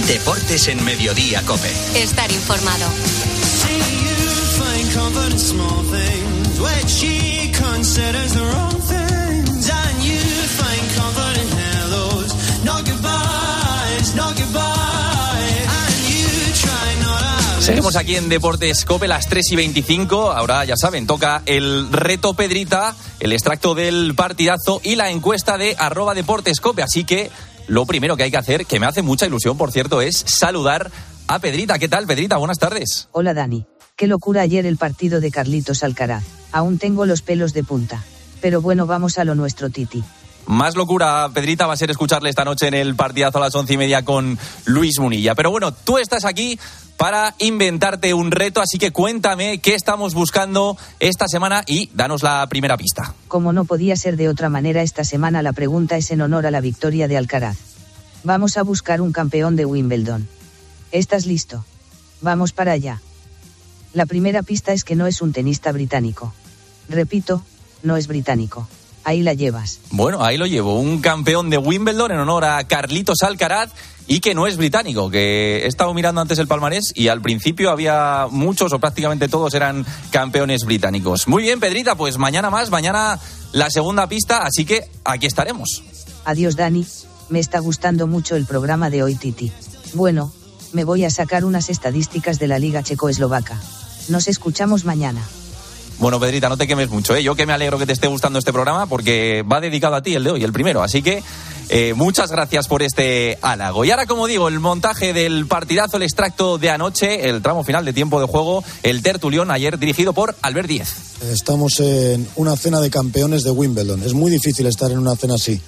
Deportes en Mediodía COPE. Estar informado. Seguimos aquí en Deportes COPE, las 3:25. Ahora ya saben, toca el reto Pedrita, el extracto del partidazo y la encuesta de @DeportesCope. Así que lo primero que hay que hacer, que me hace mucha ilusión, por cierto, es saludar a Pedrita. ¿Qué tal, Pedrita? Buenas tardes. Hola, Dani. Qué locura ayer el partido de Carlitos Alcaraz. Aún tengo los pelos de punta. Pero bueno, vamos a lo nuestro, Titi. Más locura, Pedrita, va a ser escucharle esta noche en el partidazo a las 11:30 con Luis Munilla. Pero bueno, tú estás aquí para inventarte un reto, así que cuéntame qué estamos buscando esta semana y danos la primera pista. Como no podía ser de otra manera, esta semana la pregunta es en honor a la victoria de Alcaraz. Vamos a buscar un campeón de Wimbledon. ¿Estás listo? Vamos para allá. La primera pista es que no es un tenista británico. Repito, no es británico. Ahí la llevas. Bueno, ahí lo llevo. Un campeón de Wimbledon en honor a Carlitos Alcaraz y que no es británico, que he estado mirando antes el palmarés y al principio había muchos o prácticamente todos eran campeones británicos. Muy bien, Pedrita, pues mañana más, mañana la segunda pista, así que aquí estaremos. Adiós, Dani. Me está gustando mucho el programa de hoy, Titi. Bueno, me voy a sacar unas estadísticas de la Liga Checo-Eslovaca. Nos escuchamos mañana. Bueno, Pedrita, no te quemes mucho, ¿eh? Yo que me alegro que te esté gustando este programa porque va dedicado a ti el de hoy, el primero. Así que muchas gracias por este halago. Y ahora, como digo, el montaje del partidazo, el extracto de anoche, el tramo final de tiempo de juego, el tertulión ayer dirigido por Albert Díez. Estamos en una cena de campeones de Wimbledon. Es muy difícil estar en una cena así.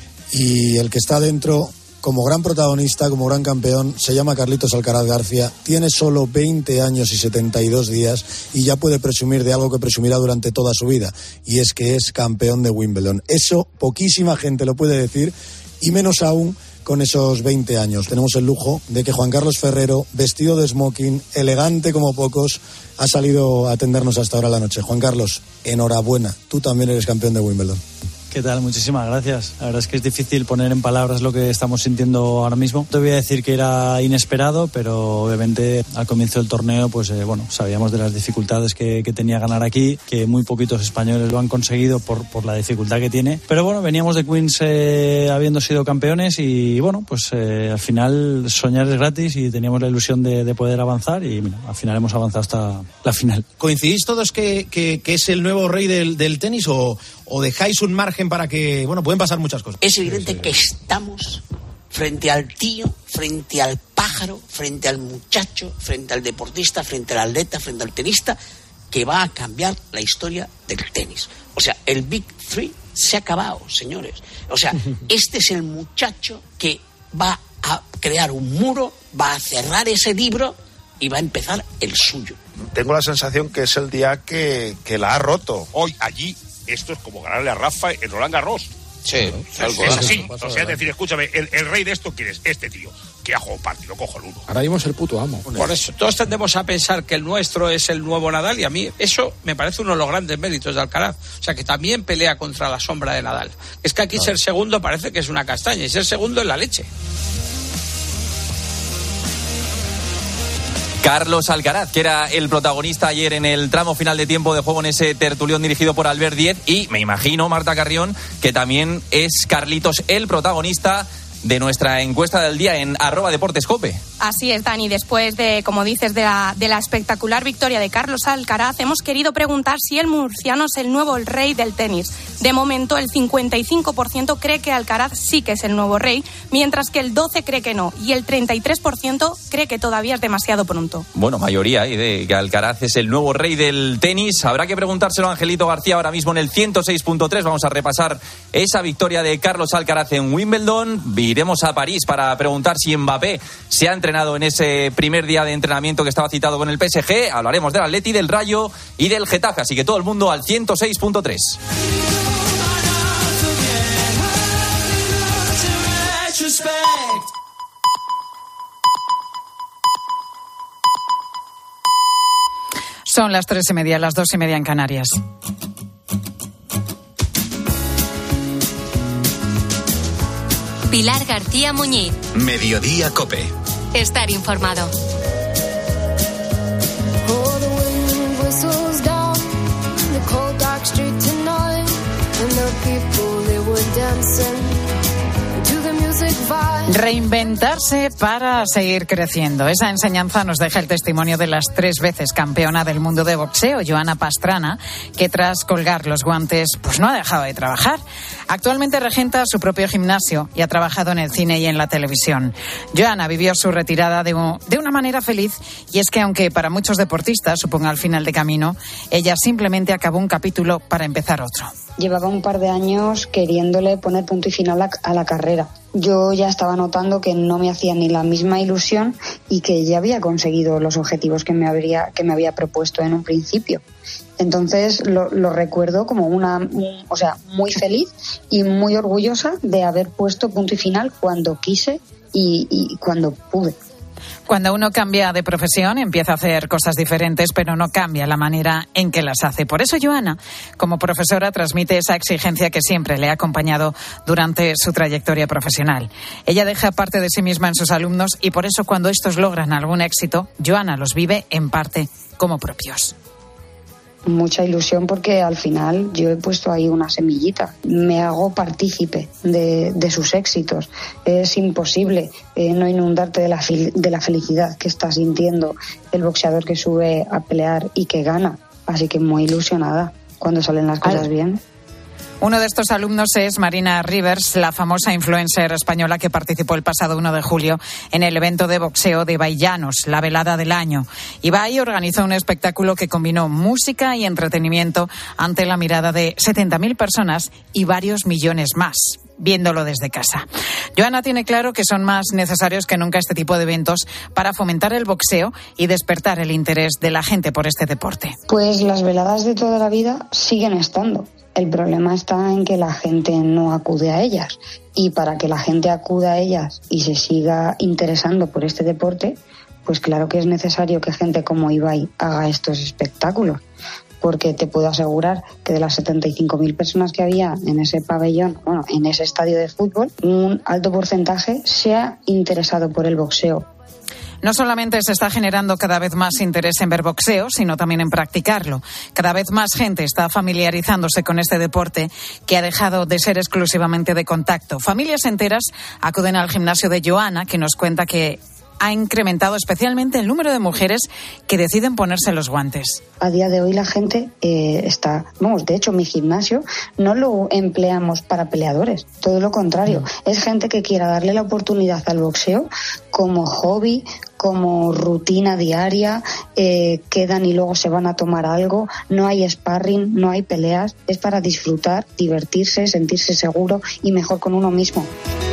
Y el que está dentro, como gran protagonista, como gran campeón, se llama Carlitos Alcaraz García. Tiene solo 20 años y 72 días y ya puede presumir de algo que presumirá durante toda su vida. Y es que es campeón de Wimbledon. Eso poquísima gente lo puede decir y menos aún con esos 20 años. Tenemos el lujo de que Juan Carlos Ferrero, vestido de smoking, elegante como pocos, ha salido a atendernos hasta ahora la noche. Juan Carlos, enhorabuena. Tú también eres campeón de Wimbledon. ¿Qué tal? Muchísimas gracias. La verdad es que es difícil poner en palabras lo que estamos sintiendo ahora mismo. Te voy a decir que era inesperado, pero obviamente al comienzo del torneo, pues sabíamos de las dificultades que tenía ganar aquí, que muy poquitos españoles lo han conseguido por la dificultad que tiene. Pero bueno, veníamos de Queens habiendo sido campeones y bueno, pues al final soñar es gratis y teníamos la ilusión de poder avanzar y mira, al final hemos avanzado hasta la final. ¿Coincidís todos que es el nuevo rey del tenis o dejáis un margen para que, bueno, pueden pasar muchas cosas? Es evidente que estamos frente al tío, frente al pájaro, frente al muchacho, frente al deportista, frente al atleta, frente al tenista, que va a cambiar la historia del tenis. O sea, el Big Three se ha acabado, señores. O sea, este es el muchacho que va a crear un muro, va a cerrar ese libro y va a empezar el suyo. Tengo la sensación que es el día que la ha roto. Hoy, allí, esto es como ganarle a Rafa en Roland Garros. Sí, es así. O sea, es decir, escúchame, el rey de esto, ¿quién es? Este tío, que ha jugado partido, cojonudo. Ahora mismo es el puto amo. Por eso, todos tendemos a pensar que el nuestro es el nuevo Nadal y a mí eso me parece uno de los grandes méritos de Alcaraz. O sea, que también pelea contra la sombra de Nadal. Es que aquí ser segundo parece que es una castaña y ser segundo es la leche. Carlos Alcaraz, que era el protagonista ayer en el tramo final de tiempo de juego en ese tertulión dirigido por Albert Díez y me imagino, Marta Carrión, que también es Carlitos el protagonista de nuestra encuesta del día en @DeportesCope. Así es, Dani. Después de, como dices, de la espectacular victoria de Carlos Alcaraz, hemos querido preguntar si el murciano es el nuevo rey del tenis. De momento, el 55% cree que Alcaraz sí que es el nuevo rey, mientras que el 12% cree que no, y el 33% cree que todavía es demasiado pronto. Bueno, mayoría de que Alcaraz es el nuevo rey del tenis. Habrá que preguntárselo a Angelito García ahora mismo en el 106.3. Vamos a repasar esa victoria de Carlos Alcaraz en Wimbledon. Iremos a París para preguntar si Mbappé se ha entrenado en ese primer día de entrenamiento que estaba citado con el PSG. Hablaremos del Atleti, del Rayo y del Getafe. Así que todo el mundo al 106.3. Son las 3:30, las 2:30 en Canarias. Pilar García Muñiz. Mediodía COPE. estar informado. Reinventarse para seguir creciendo. Esa enseñanza nos deja el testimonio de las 3 veces campeona del mundo de boxeo, Joana Pastrana, que tras colgar los guantes, pues no ha dejado de trabajar. Actualmente regenta su propio gimnasio y ha trabajado en el cine y en la televisión. Joana vivió su retirada de una manera feliz, y es que aunque para muchos deportistas suponga el final de camino, ella simplemente acabó un capítulo para empezar otro. Llevaba un par de años queriéndole poner punto y final a la carrera. Yo ya estaba notando que no me hacía ni la misma ilusión y que ya había conseguido los objetivos que me había propuesto en un principio. Entonces lo recuerdo como muy feliz y muy orgullosa de haber puesto punto y final cuando quise y cuando pude. Cuando uno cambia de profesión, empieza a hacer cosas diferentes, pero no cambia la manera en que las hace. Por eso Joana, como profesora, transmite esa exigencia que siempre le ha acompañado durante su trayectoria profesional. Ella deja parte de sí misma en sus alumnos y por eso cuando estos logran algún éxito, Joana los vive en parte como propios. Mucha ilusión porque al final yo he puesto ahí una semillita. Me hago partícipe de sus éxitos. Es imposible no inundarte de la felicidad que está sintiendo el boxeador que sube a pelear y que gana. Así que muy ilusionada cuando salen las cosas bien. Uno de estos alumnos es Marina Rivers, la famosa influencer española que participó el pasado 1 de julio en el evento de boxeo de Ibai Llanos, la velada del año. Ibai organizó un espectáculo que combinó música y entretenimiento ante la mirada de 70.000 personas y varios millones más, viéndolo desde casa. Joana tiene claro que son más necesarios que nunca este tipo de eventos para fomentar el boxeo y despertar el interés de la gente por este deporte. Pues las veladas de toda la vida siguen estando. El problema está en que la gente no acude a ellas, y para que la gente acuda a ellas y se siga interesando por este deporte, pues claro que es necesario que gente como Ibai haga estos espectáculos, porque te puedo asegurar que de las 75.000 personas que había en ese pabellón, en ese estadio de fútbol, un alto porcentaje se ha interesado por el boxeo. No solamente se está generando cada vez más interés en ver boxeo, sino también en practicarlo. Cada vez más gente está familiarizándose con este deporte que ha dejado de ser exclusivamente de contacto. Familias enteras acuden al gimnasio de Joana, que nos cuenta que ha incrementado especialmente el número de mujeres que deciden ponerse los guantes. A día de hoy la gente de hecho mi gimnasio no lo empleamos para peleadores, todo lo contrario. Es gente que quiera darle la oportunidad al boxeo como hobby, como rutina diaria, quedan y luego se van a tomar algo, no hay sparring, no hay peleas, es para disfrutar, divertirse, sentirse seguro y mejor con uno mismo.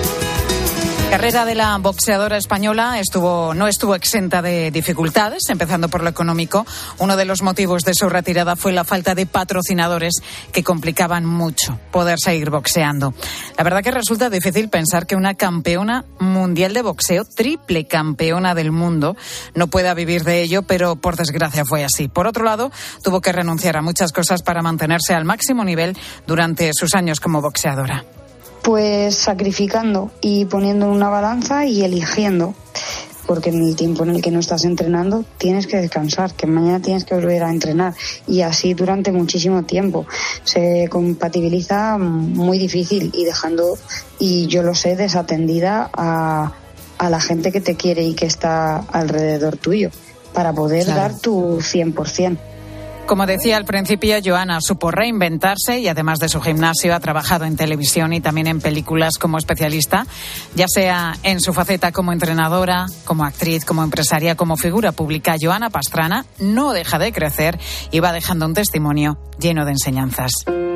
La carrera de la boxeadora española no estuvo exenta de dificultades, empezando por lo económico. Uno de los motivos de su retirada fue la falta de patrocinadores que complicaban mucho poder seguir boxeando. La verdad que resulta difícil pensar que una campeona mundial de boxeo, triple campeona del mundo, no pueda vivir de ello, pero por desgracia fue así. Por otro lado, tuvo que renunciar a muchas cosas para mantenerse al máximo nivel durante sus años como boxeadora. Pues sacrificando y poniendo en una balanza y eligiendo, porque en el tiempo en el que no estás entrenando tienes que descansar, que mañana tienes que volver a entrenar, y así durante muchísimo tiempo. Se compatibiliza muy difícil y yo lo sé, desatendida a la gente que te quiere y que está alrededor tuyo, para poder dar tu 100%. Como decía al principio, Joana supo reinventarse y además de su gimnasio ha trabajado en televisión y también en películas como especialista, ya sea en su faceta como entrenadora, como actriz, como empresaria, como figura pública. Joana Pastrana no deja de crecer y va dejando un testimonio lleno de enseñanzas.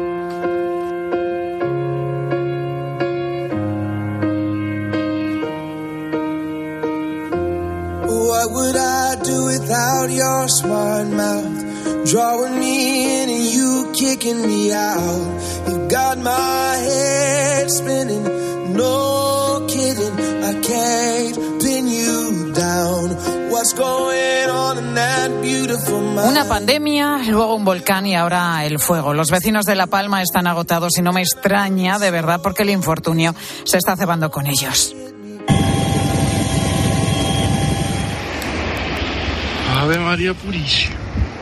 What would I do without your smart mouth? Drawing me in and you kicking me out. You got my head spinning, no kidding. I can't pin you down. What's going on in that beautiful mind? Una pandemia, luego un volcán y ahora el fuego. Los vecinos de La Palma están agotados y no me extraña, de verdad, porque el infortunio se está cebando con ellos. Ave María Purísima.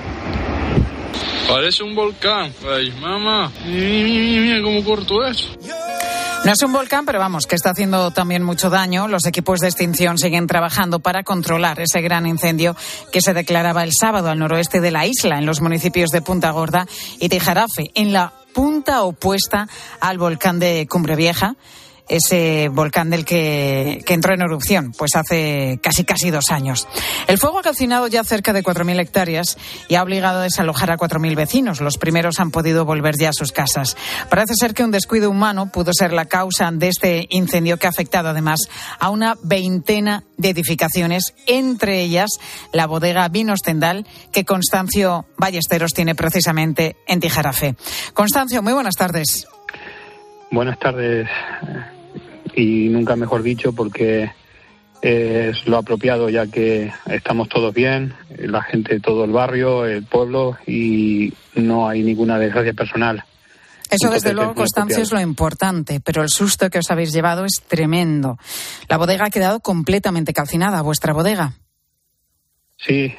Parece un volcán. Ay, mamá. Mira cómo corto eso. No es un volcán, pero vamos, que está haciendo también mucho daño. Los equipos de extinción siguen trabajando para controlar ese gran incendio que se declaraba el sábado al noroeste de la isla, en los municipios de Punta Gorda y Tijarafe, en la punta opuesta al volcán de Cumbre Vieja, ese volcán del que entró en erupción pues hace casi 2 años. El fuego ha calcinado ya cerca de 4.000 hectáreas y ha obligado a desalojar a 4.000 vecinos. Los primeros han podido volver ya a sus casas. Parece ser que un descuido humano pudo ser la causa de este incendio que ha afectado además a una veintena de edificaciones, entre ellas la bodega Vinos Tendal que Constancio Ballesteros tiene precisamente en Tijarafe. Constancio, muy buenas tardes. Buenas tardes, y nunca mejor dicho, porque es lo apropiado, ya que estamos todos bien, la gente, todo el barrio, el pueblo, y no hay ninguna desgracia personal. Eso desde luego, Constancio, es lo importante, pero el susto que os habéis llevado es tremendo. La bodega ha quedado completamente calcinada, vuestra bodega. Sí.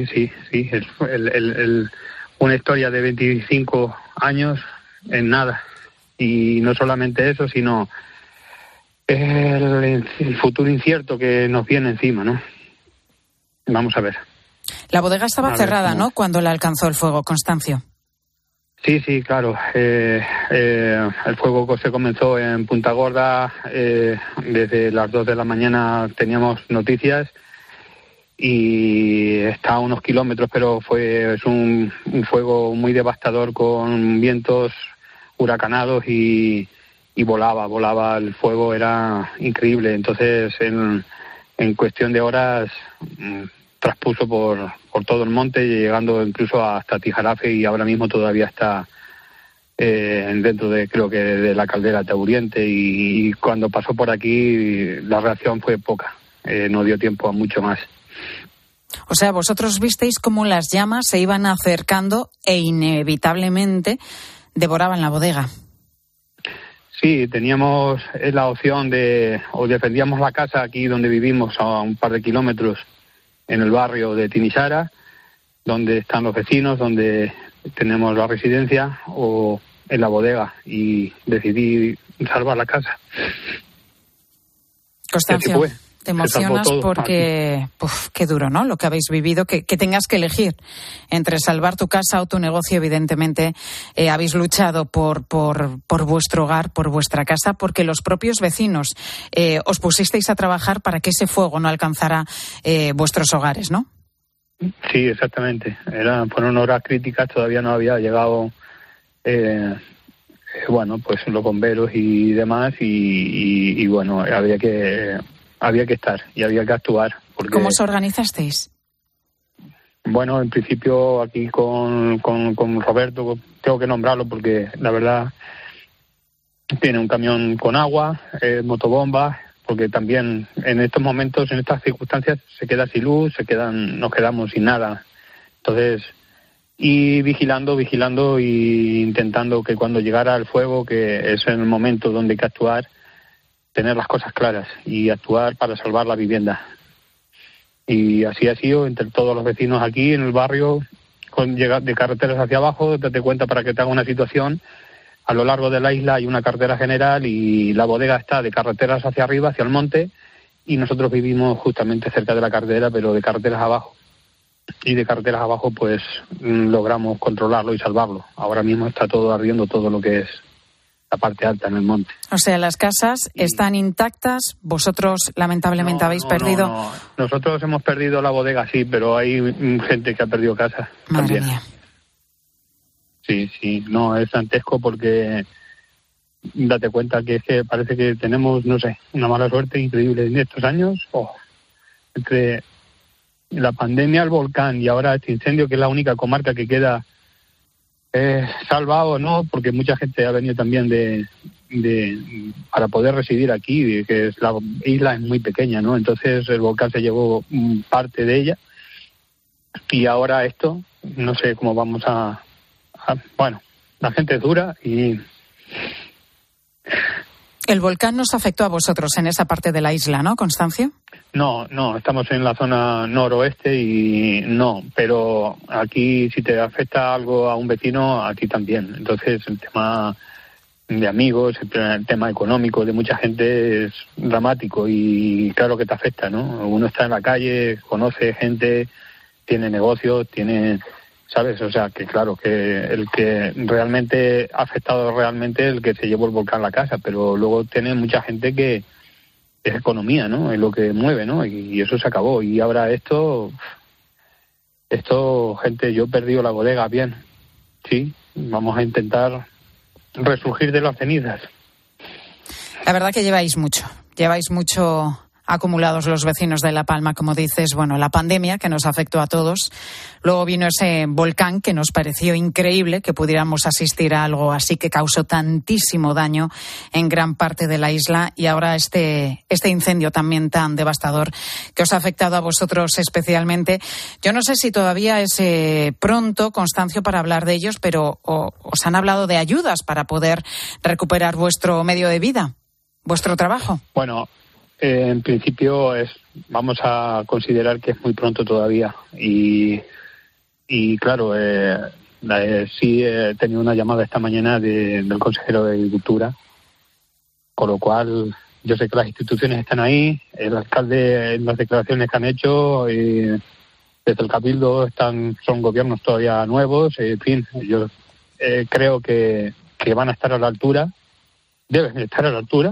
Una historia de 25 años en nada. Y no solamente eso, sino el futuro incierto que nos viene encima, ¿no? Vamos a ver. La bodega estaba cerrada, ¿no?, cuando la alcanzó el fuego, Constancio. Sí, claro. El fuego se comenzó en Punta Gorda. Desde las 2 de la mañana teníamos noticias y está a unos kilómetros, pero es un fuego muy devastador con vientos huracanados y volaba el fuego, era increíble. Entonces en cuestión de horas traspuso por todo el monte, llegando incluso hasta Tijarafe, y ahora mismo todavía está dentro creo que de la caldera Tauriente, y cuando pasó por aquí la reacción fue poca, no dio tiempo a mucho más. O sea, vosotros visteis cómo las llamas se iban acercando e inevitablemente devoraban la bodega. Sí, teníamos la opción o defendíamos la casa aquí donde vivimos, a un par de kilómetros, en el barrio de Timișoara, donde están los vecinos, donde tenemos la residencia, o en la bodega, y decidí salvar la casa. Constancio, te emocionas porque, qué duro, ¿no?, lo que habéis vivido, que tengas que elegir entre salvar tu casa o tu negocio. Evidentemente habéis luchado por vuestro hogar, por vuestra casa, porque los propios vecinos os pusisteis a trabajar para que ese fuego no alcanzara vuestros hogares, ¿no? Sí, exactamente. Fueron horas críticas, todavía no había llegado pues los bomberos y demás, y bueno, había que estar y había que actuar. ¿Cómo os organizasteis? Bueno, en principio aquí con Roberto, tengo que nombrarlo porque la verdad tiene un camión con agua, motobombas, porque también en estos momentos, en estas circunstancias, se queda sin luz, nos quedamos sin nada. Entonces, y vigilando y intentando que cuando llegara el fuego, que es el momento donde hay que actuar, tener las cosas claras y actuar para salvar la vivienda. Y así ha sido entre todos los vecinos aquí en el barrio, de carreteras hacia abajo. Date cuenta, para que te haga una situación, a lo largo de la isla hay una carretera general y la bodega está de carreteras hacia arriba, hacia el monte, y nosotros vivimos justamente cerca de la carretera, pero de carreteras abajo. Y de carreteras abajo pues logramos controlarlo y salvarlo. Ahora mismo está todo ardiendo, todo lo que es la parte alta en el monte. O sea, las casas están intactas, vosotros lamentablemente habéis perdido... No. Nosotros hemos perdido la bodega, sí, pero hay gente que ha perdido casa. Madre también. Mía. Sí, no, es dantesco porque date cuenta que es que parece que tenemos, no sé, una mala suerte increíble en estos años. Entre la pandemia, el volcán y ahora este incendio, que es la única comarca que queda salvado, ¿no? Porque mucha gente ha venido también para poder residir aquí, que la isla es muy pequeña, ¿no? Entonces el volcán se llevó parte de ella, y ahora esto, no sé cómo vamos bueno, la gente es dura y... El volcán nos afectó a vosotros en esa parte de la isla, ¿no, Constancio? No, estamos en la zona noroeste y no, pero aquí si te afecta algo a un vecino, a ti también. Entonces el tema de amigos, el tema económico de mucha gente es dramático y claro que te afecta, ¿no? Uno está en la calle, conoce gente, tiene negocios, ¿sabes? O sea, que claro, que el que realmente ha afectado realmente es el que se llevó el volcán a la casa, pero luego tiene mucha gente que es economía, ¿no? Es lo que mueve, ¿no? Y eso se acabó. Y ahora esto, gente, yo he perdido la bodega bien. Sí, vamos a intentar resurgir de las cenizas. La verdad que lleváis mucho acumulados los vecinos de La Palma, como dices, bueno, la pandemia que nos afectó a todos, luego vino ese volcán que nos pareció increíble que pudiéramos asistir a algo así que causó tantísimo daño en gran parte de la isla y ahora este incendio también tan devastador que os ha afectado a vosotros especialmente. Yo no sé si todavía es pronto, Constancio, para hablar de ellos, pero os han hablado de ayudas para poder recuperar vuestro medio de vida, vuestro trabajo. Bueno, en principio vamos a considerar que es muy pronto todavía y claro, sí he tenido una llamada esta mañana del consejero de Agricultura, con lo cual yo sé que las instituciones están ahí, el alcalde en las declaraciones que han hecho, desde el Cabildo son gobiernos todavía nuevos, en fin, yo creo que van a estar a la altura, deben estar a la altura.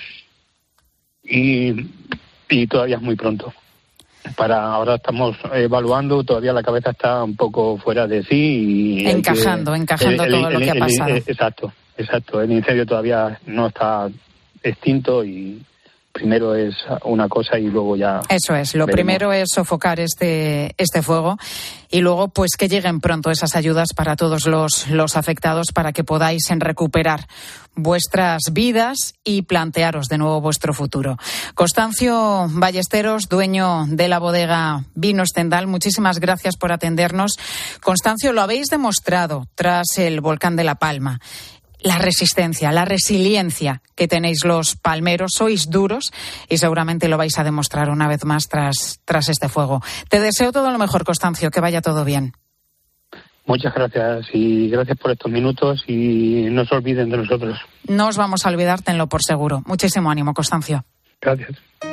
Y todavía es muy pronto. Ahora estamos evaluando, todavía la cabeza está un poco fuera de sí. Y encajando todo lo que ha pasado. Exacto. El incendio todavía no está extinto y primero es una cosa y luego ya... Eso es, lo veremos. Primero es sofocar este fuego y luego pues que lleguen pronto esas ayudas para todos los afectados para que podáis recuperar vuestras vidas y plantearos de nuevo vuestro futuro. Constancio Ballesteros, dueño de la bodega Vinos Zendal, muchísimas gracias por atendernos. Constancio, lo habéis demostrado tras el volcán de La Palma. La resistencia, la resiliencia que tenéis los palmeros, sois duros y seguramente lo vais a demostrar una vez más tras este fuego. Te deseo todo lo mejor, Constancio, que vaya todo bien. Muchas gracias y gracias por estos minutos y no se olviden de nosotros. No os vamos a olvidar, tenlo por seguro. Muchísimo ánimo, Constancio. Gracias.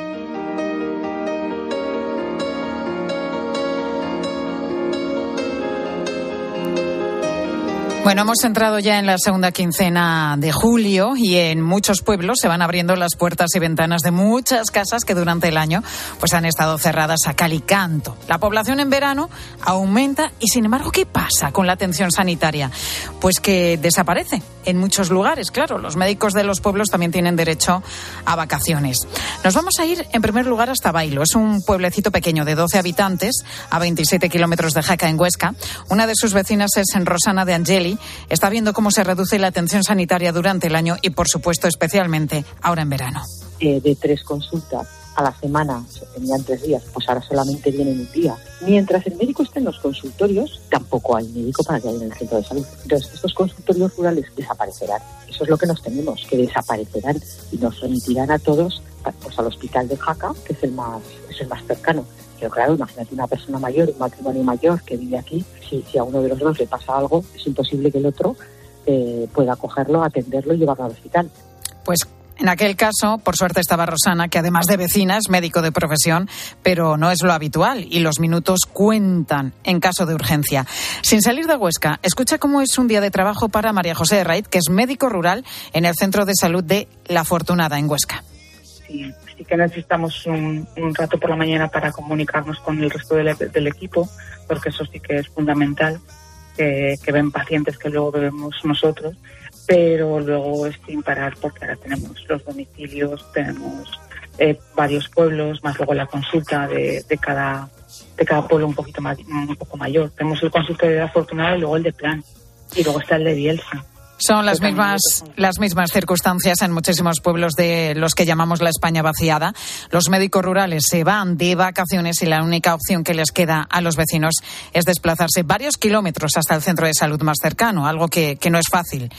Bueno, hemos entrado ya en la segunda quincena de julio y en muchos pueblos se van abriendo las puertas y ventanas de muchas casas que durante el año pues han estado cerradas a cal y canto. La población en verano aumenta y, sin embargo, ¿qué pasa con la atención sanitaria? Pues que desaparece en muchos lugares. Claro, los médicos de los pueblos también tienen derecho a vacaciones. Nos vamos a ir en primer lugar hasta Bailo. Es un pueblecito pequeño de 12 habitantes a 27 kilómetros de Jaca, en Huesca. Una de sus vecinas es Rosana de Angeli. Está viendo cómo se reduce la atención sanitaria durante el año y, por supuesto, especialmente ahora en verano. De 3 consultas a la semana, se tenían 3 días, pues ahora solamente vienen un día. Mientras el médico está en los consultorios, tampoco hay médico para que haya en el centro de salud. Entonces, estos consultorios rurales desaparecerán. Eso es lo que nos tememos, que desaparecerán y nos remitirán a todos pues al hospital de Jaca, que es el más cercano. Pero claro, imagínate una persona mayor, un matrimonio mayor que vive aquí, si a uno de los dos le pasa algo, es imposible que el otro pueda cogerlo, atenderlo y llevarlo al hospital. Pues en aquel caso, por suerte estaba Rosana, que además de vecina es médico de profesión, pero no es lo habitual y los minutos cuentan en caso de urgencia. Sin salir de Huesca, escucha cómo es un día de trabajo para María José de Reit, que es médico rural en el Centro de Salud de La Afortunada, en Huesca. Sí que necesitamos un rato por la mañana para comunicarnos con el resto del equipo, porque eso sí que es fundamental, que ven pacientes que luego vemos nosotros, pero luego es sin parar porque ahora tenemos los domicilios, tenemos varios pueblos, más luego la consulta de cada pueblo un poco mayor. Tenemos el consultorio de La Afortunada y luego el de Plan, y luego está el de Bielsa. Son las mismas circunstancias en muchísimos pueblos de los que llamamos la España vaciada. Los médicos rurales se van de vacaciones y la única opción que les queda a los vecinos es desplazarse varios kilómetros hasta el centro de salud más cercano, algo que no es fácil.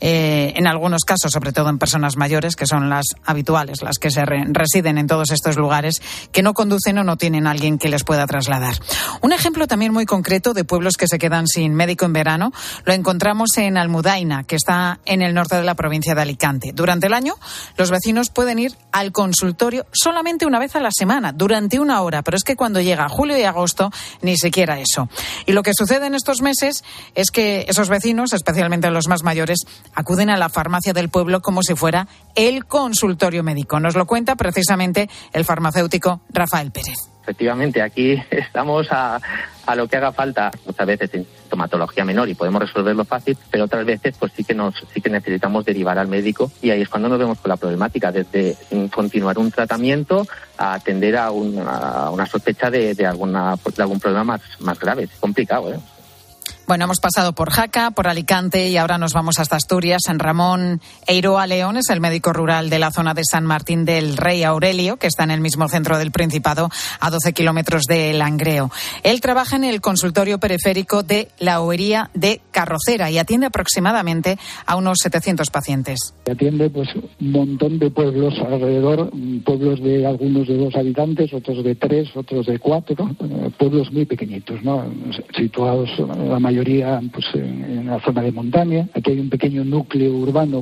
En algunos casos, sobre todo en personas mayores, que son las habituales, las que se residen en todos estos lugares, que no conducen o no tienen a alguien que les pueda trasladar. Un ejemplo también muy concreto de pueblos que se quedan sin médico en verano lo encontramos en Almudaina, que está en el norte de la provincia de Alicante. Durante el año, los vecinos pueden ir al consultorio solamente una vez a la semana, durante 1 hora, pero es que cuando llega julio y agosto, ni siquiera eso. Y lo que sucede en estos meses es que esos vecinos, especialmente los más mayores, acuden a la farmacia del pueblo como si fuera el consultorio médico. Nos lo cuenta precisamente el farmacéutico Rafael Pérez. Efectivamente, aquí estamos a lo que haga falta, muchas veces en sintomatología menor y podemos resolverlo fácil, pero otras veces pues sí que necesitamos derivar al médico y ahí es cuando nos vemos con la problemática, desde continuar un tratamiento a atender a una sospecha de algún problema más grave. Es complicado, ¿eh? Bueno, hemos pasado por Jaca, por Alicante y ahora nos vamos hasta Asturias. San Ramón Eiroa León es el médico rural de la zona de San Martín del Rey Aurelio, que está en el mismo centro del Principado, a 12 kilómetros de Langreo. Él trabaja en el consultorio periférico de la Oería de Carrocera y atiende aproximadamente a unos 700 pacientes. Atiende pues un montón de pueblos alrededor, pueblos de algunos de 2 habitantes, otros de 3, otros de 4, pueblos muy pequeñitos, ¿no? Situados la mayoría pues en la zona de montaña. Aquí hay un pequeño núcleo urbano,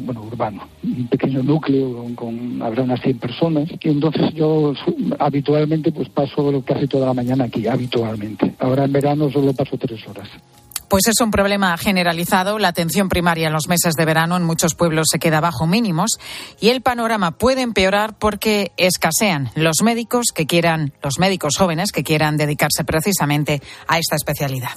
un pequeño núcleo con habrá unas 100 personas, y entonces yo habitualmente pues paso casi toda la mañana aquí, habitualmente. Ahora en verano solo paso 3 horas. Pues es un problema generalizado. La atención primaria en los meses de verano en muchos pueblos se queda bajo mínimos y el panorama puede empeorar porque escasean los médicos jóvenes que quieran dedicarse precisamente a esta especialidad.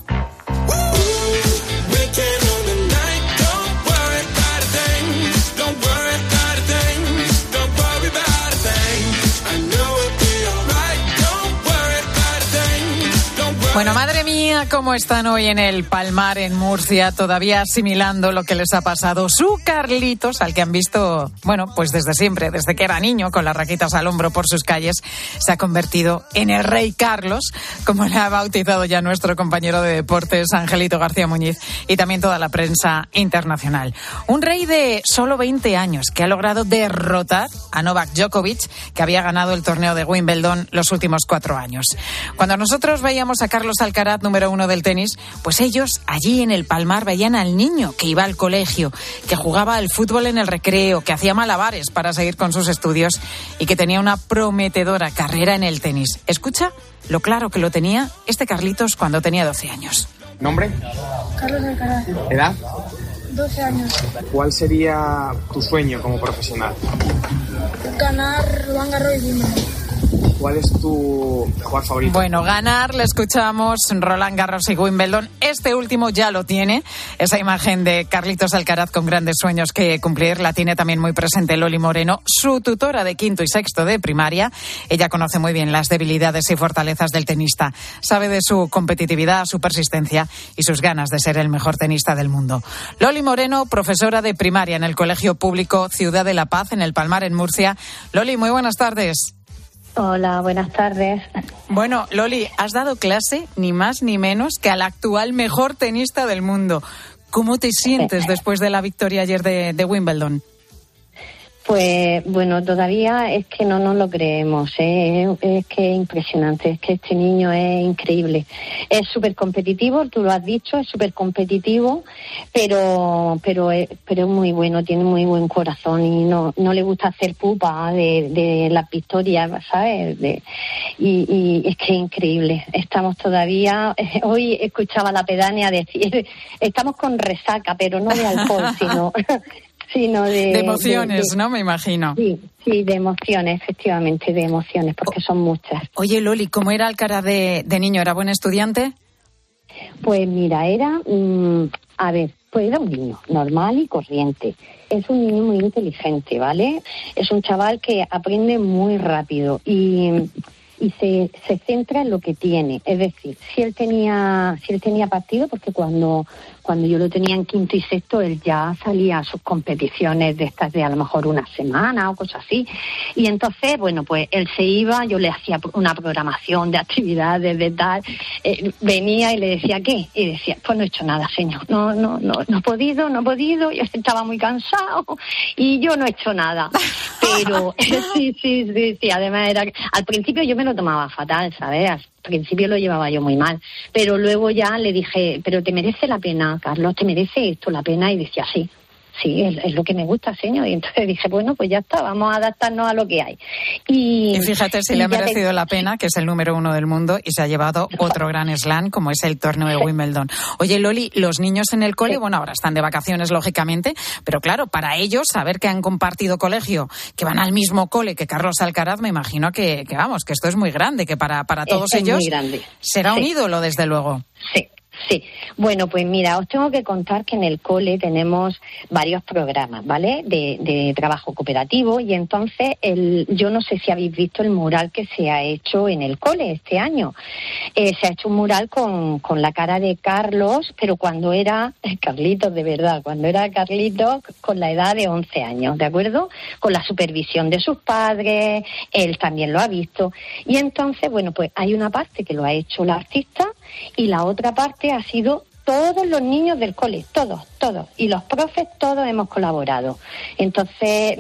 Bueno, madre mía, cómo están hoy en el Palmar, en Murcia, todavía asimilando lo que les ha pasado. Su Carlitos, al que han visto, pues desde siempre, desde que era niño, con las raquitas al hombro por sus calles, se ha convertido en el Rey Carlos, como le ha bautizado ya nuestro compañero de deportes, Angelito García Muñiz, y también toda la prensa internacional. Un rey de solo 20 años que ha logrado derrotar a Novak Djokovic, que había ganado el torneo de Wimbledon los últimos 4 años. Cuando nosotros veíamos a Carlos Alcaraz, número 1 del tenis, pues ellos allí en el Palmar veían al niño que iba al colegio, que jugaba al fútbol en el recreo, que hacía malabares para seguir con sus estudios y que tenía una prometedora carrera en el tenis. Escucha lo claro que lo tenía este Carlitos cuando tenía 12 años. ¿Nombre? Carlos Alcaraz. ¿Edad? 12 años. ¿Cuál sería tu sueño como profesional? Ganar Roland Garros y Wimbledon. ¿Cuál es tu jugador favorito? Bueno, ganar, le escuchamos, Roland Garros y Wimbledon. Este último ya lo tiene. Esa imagen de Carlitos Alcaraz con grandes sueños que cumplir la tiene también muy presente Loli Moreno, su tutora de 5º y 6º de primaria. Ella conoce muy bien las debilidades y fortalezas del tenista. Sabe de su competitividad, su persistencia y sus ganas de ser el mejor tenista del mundo. Loli Moreno, profesora de primaria en el Colegio Público Ciudad de la Paz, en el Palmar, en Murcia. Loli, muy buenas tardes. Hola, buenas tardes. Bueno, Loli, has dado clase ni más ni menos que al actual mejor tenista del mundo. ¿Cómo te sientes después de la victoria ayer de Wimbledon? Pues bueno, todavía es que no nos lo creemos, ¿eh? Es que es impresionante, es que este niño es increíble. Es súper competitivo, tú lo has dicho, es súper competitivo, pero es muy bueno, tiene muy buen corazón y no le gusta hacer pupa de las victorias, ¿sabes? Y es que es increíble. Estamos todavía, hoy escuchaba la pedánea decir, estamos con resaca, pero no de alcohol, sino de emociones, ¿no? Me imagino. Sí, de emociones, efectivamente, de emociones, porque son muchas. Oye, Loli, ¿cómo era Alcaraz de niño? ¿Era buen estudiante? Pues mira, era un niño normal y corriente. Es un niño muy inteligente, ¿vale? Es un chaval que aprende muy rápido y y se centra en lo que tiene. Es decir, si él tenía partido, porque cuando yo lo tenía en quinto y sexto, él ya salía a sus competiciones de estas de a lo mejor una semana o cosas así. Y entonces, bueno, pues él se iba, yo le hacía una programación de actividades, de tal, venía y le decía, ¿qué? Y decía, pues no he hecho nada, señor, no he podido, yo estaba muy cansado y yo no he hecho nada. Pero sí, además al principio yo me lo tomaba fatal, ¿sabes? Al principio lo llevaba yo muy mal, pero luego ya le dije, pero ¿te merece la pena, Carlos? ¿Te merece esto la pena? Y decía, sí, es lo que me gusta, señor. Y entonces dije, bueno, pues ya está, vamos a adaptarnos a lo que hay. Y fíjate si le ha merecido la pena, que es el número 1 del mundo y se ha llevado otro gran slam, como es el torneo de Wimbledon. Oye, Loli, los niños en el cole, bueno, ahora están de vacaciones, lógicamente, pero claro, para ellos, saber que han compartido colegio, que van al mismo cole que Carlos Alcaraz, me imagino que vamos, que esto es muy grande, que para todos ellos será un ídolo, desde luego. Sí, bueno, pues mira, os tengo que contar que en el cole tenemos varios programas, ¿vale? De trabajo cooperativo, y entonces yo no sé si habéis visto el mural que se ha hecho en el cole este año. Se ha hecho un mural con la cara de Carlos, pero cuando era Carlitos, de verdad, cuando era Carlitos con la edad de 11 años, ¿de acuerdo? Con la supervisión de sus padres, él también lo ha visto. Y entonces, bueno, pues hay una parte que lo ha hecho la artista y la otra parte ha sido todos los niños del cole, todos, y los profes, todos hemos colaborado. Entonces,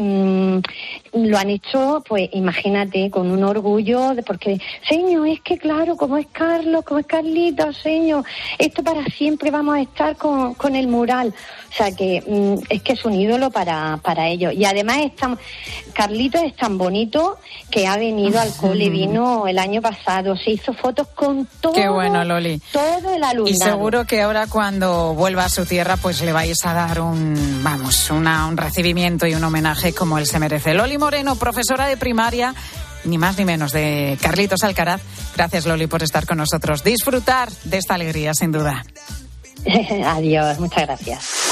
lo han hecho, pues imagínate, con un orgullo, porque, señor, es que claro, como es Carlos, como es Carlitos, señor, esto para siempre vamos a estar con el mural. O sea que es que es un ídolo para ellos. Y además Carlitos es tan bonito que ha venido al cole, vino el año pasado, se hizo fotos con todo. Qué bueno, Loli. Todo el alumnado. Y seguro que ahora cuando vuelva a su tierra, pues le vais a dar un recibimiento y un homenaje como él se merece. Loli Moreno, profesora de primaria, ni más ni menos, de Carlitos Alcaraz. Gracias, Loli, por estar con nosotros. Disfrutar de esta alegría, sin duda. Adiós, muchas gracias.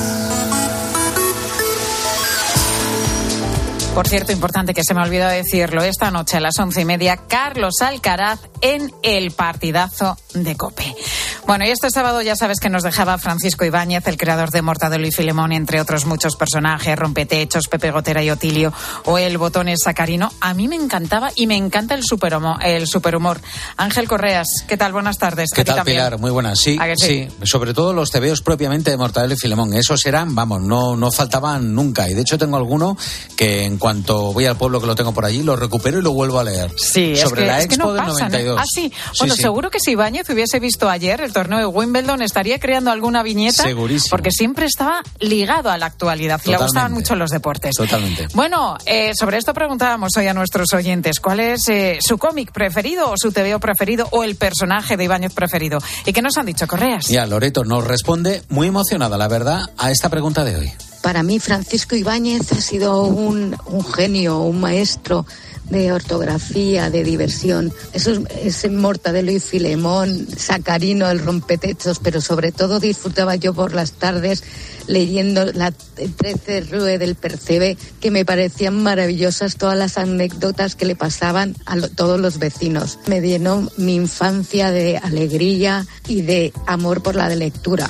Por cierto, importante que se me ha olvidado decirlo, esta noche a las 11:30, Carlos Alcaraz en el partidazo de COPE. Bueno, y este sábado ya sabes que nos dejaba Francisco Ibáñez, el creador de Mortadelo y Filemón, entre otros muchos personajes, Rompetechos, Pepe Gotera y Otilio, o el Botones Sacarino. A mí me encantaba y me encanta el superhumor. Ángel Correas, ¿qué tal? Buenas tardes. ¿Qué tal, Pilar? Muy buenas. Sí, sobre todo los tebeos propiamente de Mortadelo y Filemón. Esos eran, vamos, no faltaban nunca. Y de hecho tengo alguno que en cuanto voy al pueblo, que lo tengo por allí, lo recupero y lo vuelvo a leer. Sí, sobre la Expo del pasan, 92. Ah, sí. Bueno, seguro que si Ibáñez hubiese visto ayer el torneo de Wimbledon, estaría creando alguna viñeta. Segurísimo. Porque siempre estaba ligado a la actualidad. Y le gustaban mucho los deportes. Totalmente. Bueno, sobre esto preguntábamos hoy a nuestros oyentes. ¿Cuál es su cómic preferido o su tebeo preferido o el personaje de Ibáñez preferido? ¿Y qué nos han dicho, Correas? Ya, Loreto nos responde muy emocionada, la verdad, a esta pregunta de hoy. Para mí, Francisco Ibáñez ha sido un genio, un maestro de ortografía, de diversión. Eso es Mortadelo y Filemón, Sacarino, el Rompetechos, pero sobre todo disfrutaba yo por las tardes leyendo la 13 Rue del Percebe, que me parecían maravillosas todas las anécdotas que le pasaban a todos los vecinos. Me llenó mi infancia de alegría y de amor por la lectura.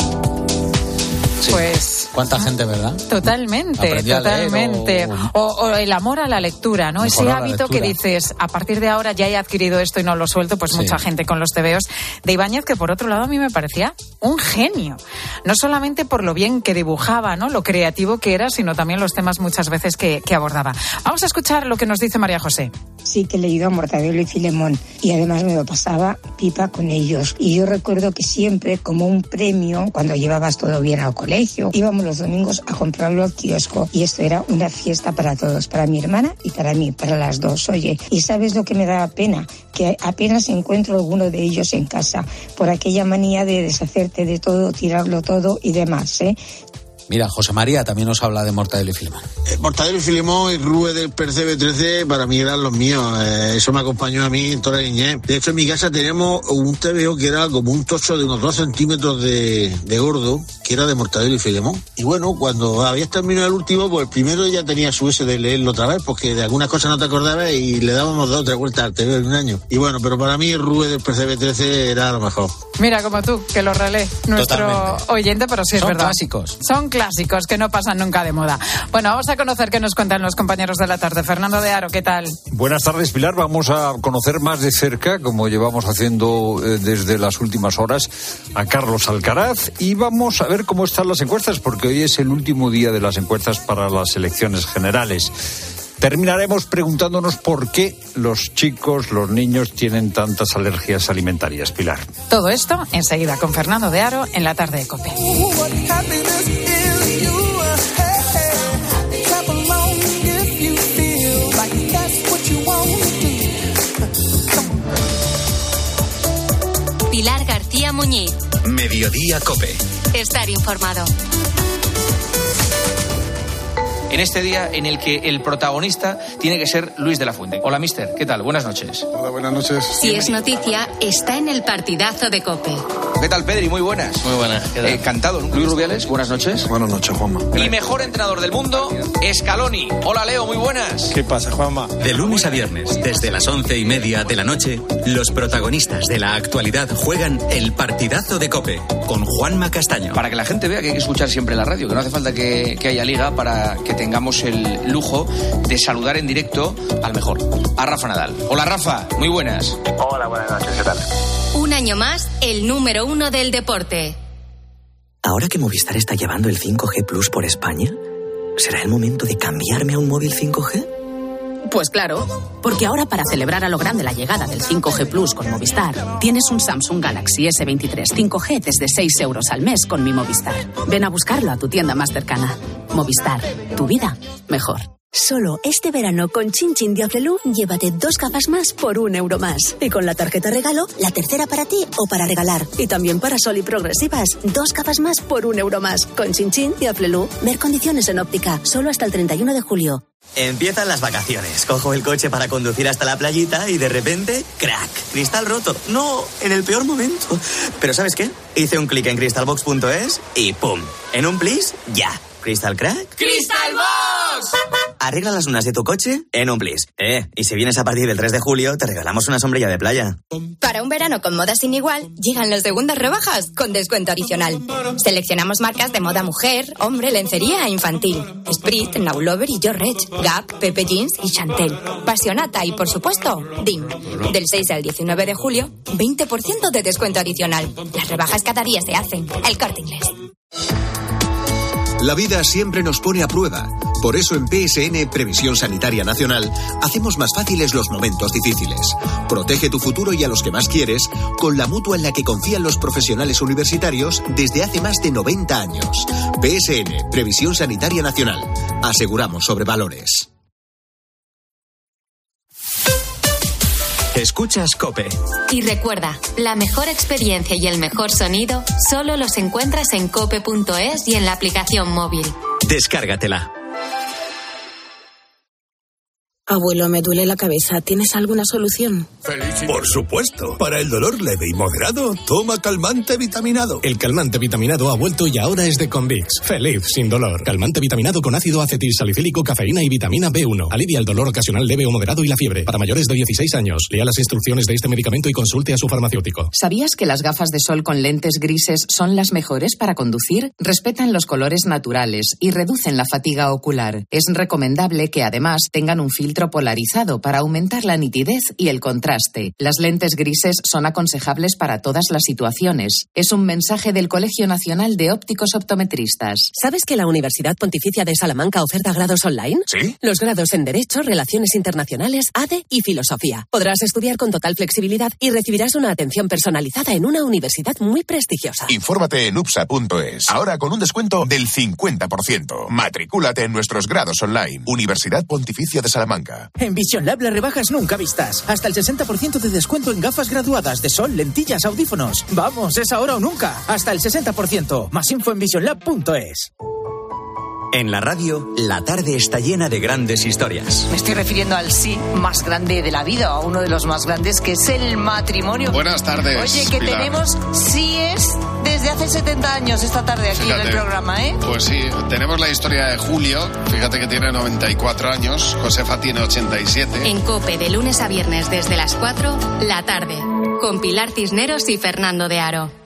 Sí. Pues cuánta gente, ¿verdad? Totalmente. O el amor a la lectura, ¿no? Ese hábito que dices, a partir de ahora ya he adquirido esto y no lo suelto, pues mucha gente con los tebeos de Ibáñez, que por otro lado a mí me parecía un genio. No solamente por lo bien que dibujaba, ¿no? Lo creativo que era, sino también los temas muchas veces que abordaba. Vamos a escuchar lo que nos dice María José. Sí que he leído a Mortadelo y Filemón y además me lo pasaba pipa con ellos. Y yo recuerdo que siempre, como un premio, cuando llevabas todo bien al colegio, íbamos los domingos a comprarlo al kiosco y esto era una fiesta para todos, para mi hermana y para mí, para las dos. Oye, ¿y sabes lo que me da pena? Que apenas encuentro alguno de ellos en casa por aquella manía de deshacerte de todo, tirarlo todo y demás, ¿eh? Mira, José María también nos habla de Mortadelo y Filemón. Mortadelo y Filemón y Rube del Percebe 13 para mí eran los míos. Eso me acompañó a mí en toda la niñez. De hecho, en mi casa tenemos un TVO que era como un tocho de unos 2 centímetros de gordo, que era de Mortadelo y Filemón. Y bueno, cuando habías terminado el último, pues el primero ya tenía su ese de leerlo otra vez, porque de algunas cosas no te acordabas y le dábamos 2 o 3 vueltas al TVO en un año. Y bueno, pero para mí Rube del Percebe 13 era lo mejor. Mira, como tú, que lo relé nuestro Totalmente. oyente, pero sí es verdad. Son clásicos que no pasan nunca de moda. Bueno, vamos a conocer qué nos cuentan los compañeros de la tarde. Fernando de Aro, ¿qué tal? Buenas tardes, Pilar. Vamos a conocer más de cerca, como llevamos haciendo desde las últimas horas, a Carlos Alcaraz, y vamos a ver cómo están las encuestas, porque hoy es el último día de las encuestas para las elecciones generales. Terminaremos preguntándonos por qué los chicos, los niños, tienen tantas alergias alimentarias, Pilar. Todo esto enseguida con Fernando de Aro en la tarde de COPE. Pilar García Muñiz. Mediodía COPE. Estar informado. En este día en el que el protagonista tiene que ser Luis de la Fuente. Hola, mister, ¿qué tal? Buenas noches. Hola, buenas noches. Si es noticia, está en el partidazo de COPE. ¿Qué tal, Pedri? Muy buenas. Muy buenas. Encantado. Luis Rubiales, buenas noches. Buenas noches, Juanma. Mi mejor entrenador del mundo, Scaloni. Hola, Leo, muy buenas. ¿Qué pasa, Juanma? De lunes a viernes, desde las 11:30 de la noche, los protagonistas de la actualidad juegan el partidazo de COPE con Juanma Castaño. Para que la gente vea que hay que escuchar siempre la radio, que no hace falta que haya liga para que tengamos el lujo de saludar en directo al mejor, a Rafa Nadal. Hola, Rafa, muy buenas. Hola, buenas noches, ¿qué tal? Un año más, el número 1 del deporte. Ahora que Movistar está llevando el 5G Plus por España, ¿será el momento de cambiarme a un móvil 5G? Pues claro, porque ahora para celebrar a lo grande la llegada del 5G Plus con Movistar, tienes un Samsung Galaxy S23 5G desde 6 euros al mes con mi Movistar. Ven a buscarlo a tu tienda más cercana. Movistar, tu vida mejor. Solo este verano con Chin Chin de Aflelu, llévate 2 gafas más por €1 más. Y con la tarjeta regalo, la tercera para ti o para regalar. Y también para Sol y Progresivas, 2 gafas más por €1 más. Con Chin Chin de Aflelu. Ver condiciones en óptica, solo hasta el 31 de julio. Empiezan las vacaciones. Cojo el coche para conducir hasta la playita y de repente, ¡crack! Cristal roto. No, en el peor momento. Pero ¿sabes qué? Hice un clic en crystalbox.es y ¡pum! En un plis, ya. ¿Crystal Crack? ¡Crystal Box! Arregla las lunas de tu coche en un plis. Y si vienes a partir del 3 de julio, te regalamos una sombrilla de playa. Para un verano con moda sin igual, llegan las segundas rebajas con descuento adicional. Seleccionamos marcas de moda mujer, hombre, lencería e infantil. Sprit, Now Lover y George, Gap, Pepe Jeans y Chantel. Passionata y, por supuesto, DIM. Del 6 al 19 de julio, 20% de descuento adicional. Las rebajas cada día se hacen. El Corte Inglés. La vida siempre nos pone a prueba. Por eso en PSN, Previsión Sanitaria Nacional, hacemos más fáciles los momentos difíciles. Protege tu futuro y a los que más quieres con la mutua en la que confían los profesionales universitarios desde hace más de 90 años. PSN, Previsión Sanitaria Nacional. Aseguramos sobre valores. Escuchas COPE. Y recuerda, la mejor experiencia y el mejor sonido solo los encuentras en cope.es y en la aplicación móvil. Descárgatela. Abuelo, me duele la cabeza. ¿Tienes alguna solución? Por supuesto. Para el dolor leve y moderado, toma calmante vitaminado. El calmante vitaminado ha vuelto y ahora es de Convix. Feliz sin dolor. Calmante vitaminado con ácido acetilsalicílico, cafeína y vitamina B1. Alivia el dolor ocasional leve o moderado y la fiebre. Para mayores de 16 años. Lea las instrucciones de este medicamento y consulte a su farmacéutico. ¿Sabías que las gafas de sol con lentes grises son las mejores para conducir? Respetan los colores naturales y reducen la fatiga ocular. Es recomendable que además tengan un filtro polarizado para aumentar la nitidez y el contraste. Las lentes grises son aconsejables para todas las situaciones. Es un mensaje del Colegio Nacional de Ópticos Optometristas. ¿Sabes que la Universidad Pontificia de Salamanca oferta grados online? ¿Sí? Los grados en Derecho, Relaciones Internacionales, ADE y Filosofía. Podrás estudiar con total flexibilidad y recibirás una atención personalizada en una universidad muy prestigiosa. Infórmate en upsa.es. Ahora con un descuento del 50%. Matricúlate en nuestros grados online. Universidad Pontificia de Salamanca. En Vision Lab las rebajas nunca vistas. Hasta el 60% de descuento en gafas graduadas de sol, lentillas, audífonos. Vamos, es ahora o nunca. Hasta el 60%. Más info en visionlab.es. En la radio, la tarde está llena de grandes historias. Me estoy refiriendo al sí más grande de la vida, a uno de los más grandes, que es el matrimonio. Buenas tardes, Oye, que Pilar. tenemos síes desde hace 70 años esta tarde aquí en el programa, ¿eh? Pues sí, tenemos la historia de Julio, fíjate que tiene 94 años, Josefa tiene 87. En COPE, de lunes a viernes desde las 4, la tarde, con Pilar Cisneros y Fernando de Aro.